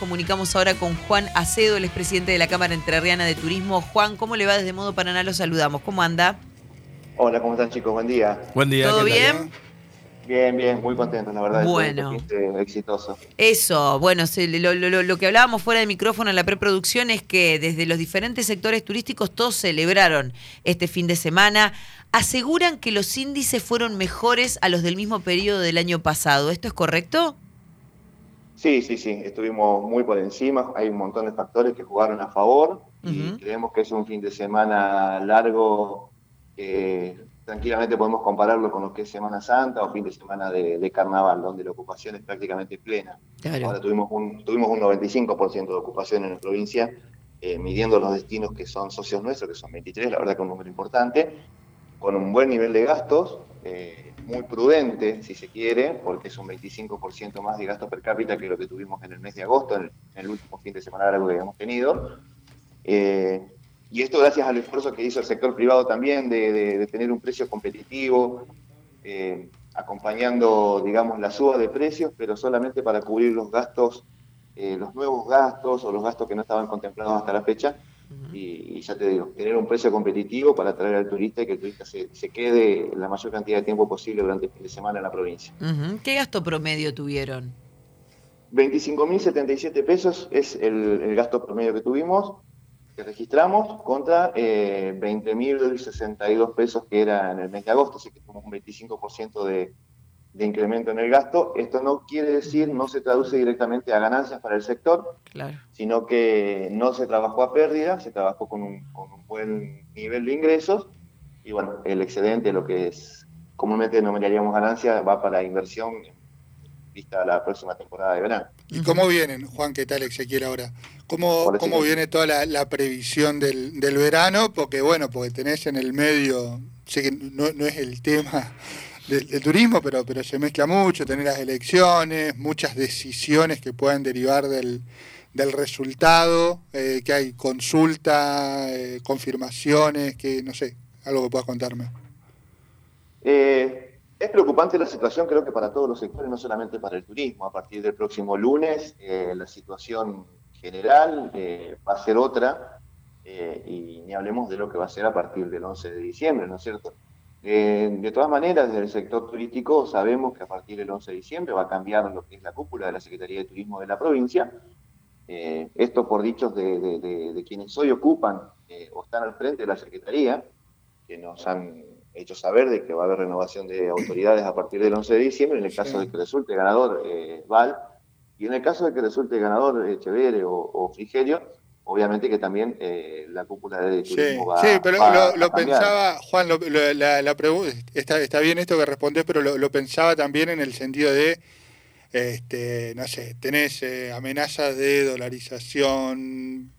comunicamos ahora con Juan Acedo, el expresidente de la Cámara Entrerriana de Turismo. Juan, ¿cómo le va? Desde Modo Paraná lo saludamos. ¿Cómo anda? Hola, ¿cómo están, chicos? Buen día. Buen día, ¿Todo ¿qué tal? bien? Bien, bien, muy contento, la verdad, después de este Bueno, fin de exitoso. eso, bueno, lo que hablábamos fuera de micrófono en la preproducción es que desde los diferentes sectores turísticos todos celebraron este fin de semana. Aseguran que los índices fueron mejores a los del mismo periodo del año pasado. ¿Esto es correcto? Sí, sí, sí, estuvimos muy por encima, hay un montón de factores que jugaron a favor y creemos que es un fin de semana largo que tranquilamente podemos compararlo con lo que es Semana Santa o fin de semana de Carnaval, donde la ocupación es prácticamente plena. Claro. Ahora tuvimos un 95% de ocupación en la provincia, midiendo los destinos que son socios nuestros, que son 23, la verdad que es un número importante, con un buen nivel de gastos, muy prudente, si se quiere, porque es un 25% más de gasto per cápita que lo que tuvimos en el mes de agosto, en el último fin de semana largo que habíamos tenido. Y esto gracias al esfuerzo que hizo el sector privado también de tener un precio competitivo, acompañando, digamos, la suba de precios, pero solamente para cubrir los gastos, los nuevos gastos o los gastos que no estaban contemplados hasta la fecha. Y ya te digo, tener un precio competitivo para atraer al turista y que el turista se quede la mayor cantidad de tiempo posible durante el fin de semana en la provincia. ¿Qué gasto promedio tuvieron? 25.077 pesos es el gasto promedio que tuvimos, que registramos, contra 20.062 pesos que era en el mes de agosto, así que tuvimos un 25% de incremento en el gasto. Esto no quiere decir, no se traduce directamente a ganancias para el sector, Claro. sino que no se trabajó a pérdida, se trabajó con un buen nivel de ingresos, y bueno, el excedente, lo que es comúnmente denominaríamos ganancia, va para inversión vista a la próxima temporada de verano. ¿Y cómo vienen, Juan? ¿Qué tal, Ezequiel, ahora? ¿Cómo viene toda la previsión del verano? Porque tenés en el medio, sé que no es el tema del turismo, pero se mezcla mucho, tener las elecciones, muchas decisiones que puedan derivar del resultado, que hay consulta, confirmaciones, que no sé, algo que puedas contarme. Es preocupante la situación, creo que para todos los sectores, no solamente para el turismo. A partir del próximo lunes, la situación general va a ser otra, y ni hablemos de lo que va a ser a partir del 11 de diciembre, ¿no es cierto? De todas maneras, desde el sector turístico sabemos que a partir del 11 de diciembre va a cambiar lo que es la cúpula de la Secretaría de Turismo de la provincia. Esto por dichos de quienes hoy ocupan o están al frente de la Secretaría, que nos han hecho saber de que va a haber renovación de autoridades a partir del 11 de diciembre, en el caso de que resulte ganador Val, y en el caso de que resulte ganador Echeverre o Frigerio, obviamente que también la cúpula de turismo va pero a lo cambiar. pensaba, Juan, la pregunta, está bien esto que respondés, pero lo pensaba también en el sentido de, no sé, tenés amenazas de dolarización,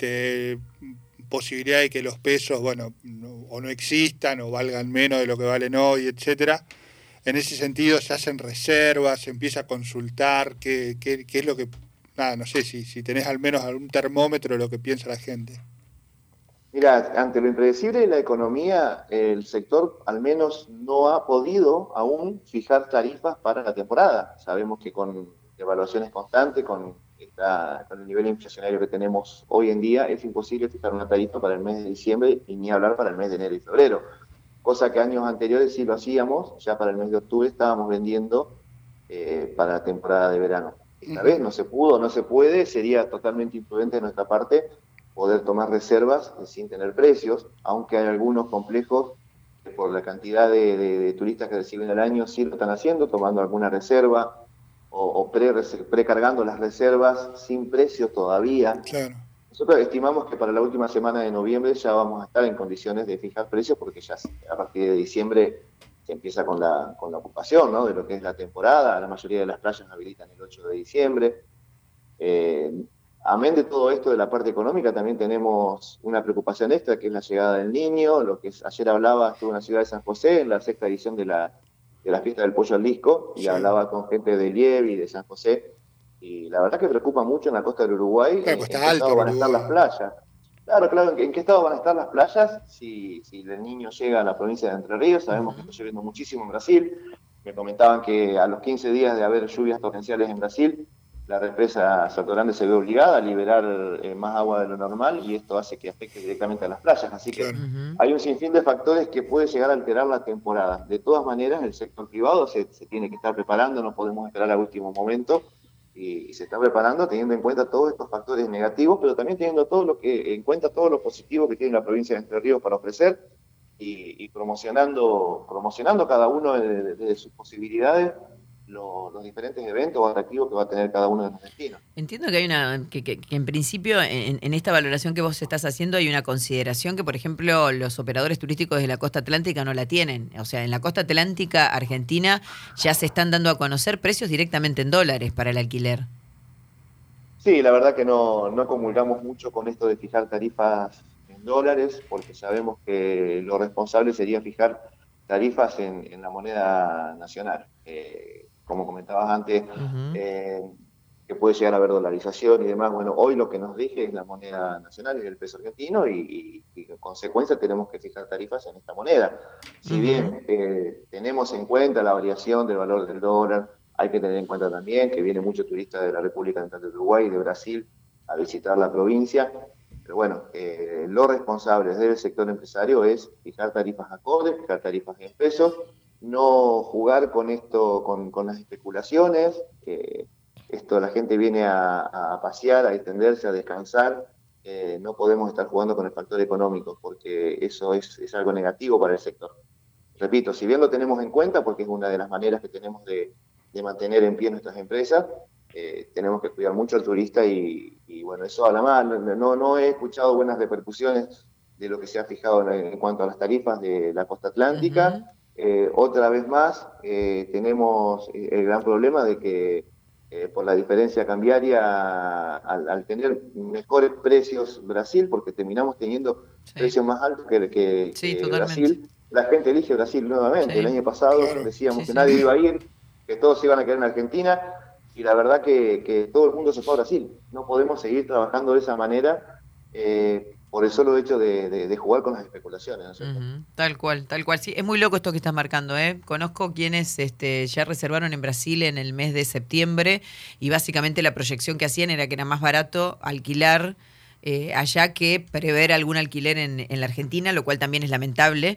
posibilidad de que los pesos, o no existan o valgan menos de lo que valen hoy, etcétera. En ese sentido se hacen reservas, se empieza a consultar qué es lo que... no sé si tenés al menos algún termómetro de lo que piensa la gente. Mira, ante lo impredecible de la economía, el sector al menos no ha podido aún fijar tarifas para la temporada. Sabemos que con evaluaciones constantes, con el nivel inflacionario que tenemos hoy en día, es imposible fijar una tarifa para el mes de diciembre y ni hablar para el mes de enero y febrero. Cosa que años anteriores sí lo hacíamos, ya para el mes de octubre estábamos vendiendo para la temporada de verano. Esta vez no se pudo, no se puede, sería totalmente imprudente de nuestra parte poder tomar reservas sin tener precios, aunque hay algunos complejos que por la cantidad de turistas que reciben al año sí lo están haciendo, tomando alguna reserva o precargando las reservas sin precios todavía. Claro. Nosotros estimamos que para la última semana de noviembre ya vamos a estar en condiciones de fijar precios, porque ya a partir de diciembre se empieza con la ocupación, ¿no?, de lo que es la temporada. La mayoría de las playas habilitan el 8 de diciembre. Amén de todo esto de la parte económica, también tenemos una preocupación extra, que es la llegada del niño. Lo que ayer hablaba, estuve en la ciudad de San José, en la 6ª edición de la fiesta del pollo al disco, y hablaba con gente de Lievi y de San José, y la verdad que preocupa mucho en la costa del Uruguay, Claro, en pues qué está alto estado el van a estar las Uruguay. playas. Claro, ¿en qué estado van a estar las playas si el niño llega a la provincia de Entre Ríos? Sabemos que está lloviendo muchísimo en Brasil. Me comentaban que a los 15 días de haber lluvias torrenciales en Brasil, la represa Salto Grande se ve obligada a liberar más agua de lo normal y esto hace que afecte directamente a las playas. Así que hay un sinfín de factores que puede llegar a alterar la temporada. De todas maneras, el sector privado se tiene que estar preparando, no podemos esperar al último momento y se está preparando teniendo en cuenta todos estos factores negativos, pero también teniendo en cuenta todo lo positivo que tiene la provincia de Entre Ríos para ofrecer y promocionando cada uno de sus posibilidades los diferentes eventos o atractivos que va a tener cada uno de los destinos. Entiendo que hay que en principio en esta valoración que vos estás haciendo hay una consideración que, por ejemplo, los operadores turísticos de la costa atlántica no la tienen. O sea, en la costa atlántica argentina ya se están dando a conocer precios directamente en dólares para el alquiler. Sí, la verdad que no comulgamos mucho con esto de fijar tarifas en dólares, porque sabemos que lo responsable sería fijar tarifas en la moneda nacional. Como comentabas antes, que puede llegar a haber dolarización y demás. Bueno, hoy lo que nos rige es la moneda nacional, es el peso argentino, y en consecuencia tenemos que fijar tarifas en esta moneda. Si bien tenemos en cuenta la variación del valor del dólar, hay que tener en cuenta también que viene mucho turista de la República de Uruguay y de Brasil a visitar la provincia. Pero bueno, lo responsable desde el sector empresario es fijar tarifas acordes, fijar tarifas en pesos, no jugar con esto, con las especulaciones. La gente viene a pasear, a extenderse, a descansar. No podemos estar jugando con el factor económico, porque eso es algo negativo para el sector. Repito, si bien lo tenemos en cuenta, porque es una de las maneras que tenemos de mantener en pie nuestras empresas, tenemos que cuidar mucho al turista y bueno, eso a la mano. No he escuchado buenas repercusiones de lo que se ha fijado en cuanto a las tarifas de la costa atlántica. Otra vez más, tenemos el gran problema de que por la diferencia cambiaria, al tener mejores precios Brasil, porque terminamos teniendo precios más altos que Brasil, la gente elige Brasil nuevamente. El año pasado decíamos que nadie iba a ir, que todos se iban a quedar en Argentina, y la verdad que todo el mundo se fue a Brasil. No podemos seguir trabajando de esa manera por el solo hecho de jugar con las especulaciones, ¿no es cierto? Tal cual. Sí, es muy loco esto que estás marcando, ¿eh? Conozco quienes ya reservaron en Brasil en el mes de septiembre y básicamente la proyección que hacían era que era más barato alquilar allá que prever algún alquiler en la Argentina, lo cual también es lamentable.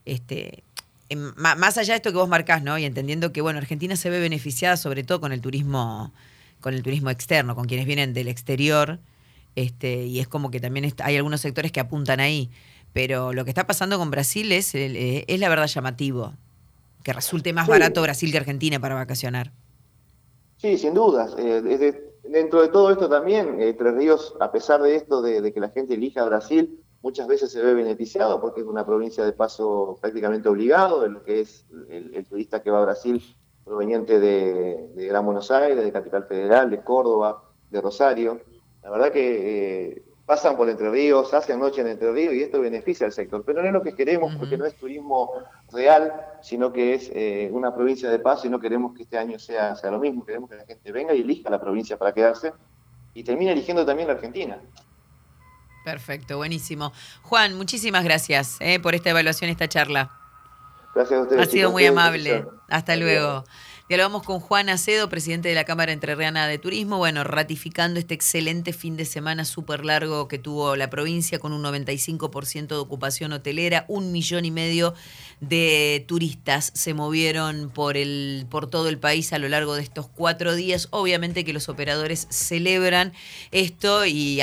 Más allá de esto que vos marcás, ¿no? Y entendiendo que, bueno, Argentina se ve beneficiada sobre todo con el turismo externo, con quienes vienen del exterior, y es como que también hay algunos sectores que apuntan ahí. Pero lo que está pasando con Brasil es la verdad llamativo, que resulte más barato Brasil que Argentina para vacacionar. Sí, sin dudas. Dentro de todo esto también, Entre Ríos, a pesar de esto de que la gente elija Brasil, muchas veces se ve beneficiado porque es una provincia de paso prácticamente obligado de lo que es el turista que va a Brasil proveniente de Gran Buenos Aires, de Capital Federal, de Córdoba, de Rosario. La verdad que pasan por Entre Ríos, hacen noche en Entre Ríos y esto beneficia al sector. Pero no es lo que queremos porque no es turismo real, sino que es una provincia de paso y no queremos que este año sea lo mismo. Queremos que la gente venga y elija la provincia para quedarse y termine eligiendo también la Argentina. Perfecto, buenísimo. Juan, muchísimas gracias por esta evaluación, esta charla. Gracias a ustedes. Ha sido muy amable. Hasta luego. Dialogamos con Juan Acedo, presidente de la Cámara Entrerriana de Turismo, bueno, ratificando este excelente fin de semana súper largo que tuvo la provincia con un 95% de ocupación hotelera, 1,5 millones de turistas se movieron por todo el país a lo largo de estos 4 días. Obviamente que los operadores celebran esto y